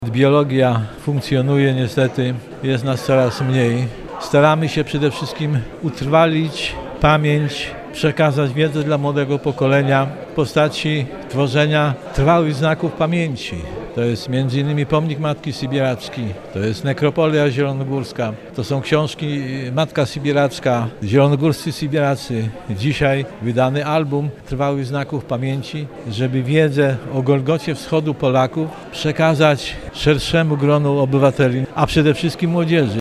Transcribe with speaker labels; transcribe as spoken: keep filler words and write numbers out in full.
Speaker 1: Biologia funkcjonuje niestety, jest nas coraz mniej. Staramy się przede wszystkim utrwalić pamięć, przekazać wiedzę dla młodego pokolenia w postaci tworzenia trwałych znaków pamięci. To jest między innymi pomnik Matki Sybierackiej, to jest nekropolia zielonogórska, to są książki Matka Sybieracka, Zielonogórscy Sybieracy. Dzisiaj wydany album trwałych znaków pamięci, żeby wiedzę o Golgocie Wschodu Polaków przekazać szerszemu gronu obywateli, a przede wszystkim młodzieży.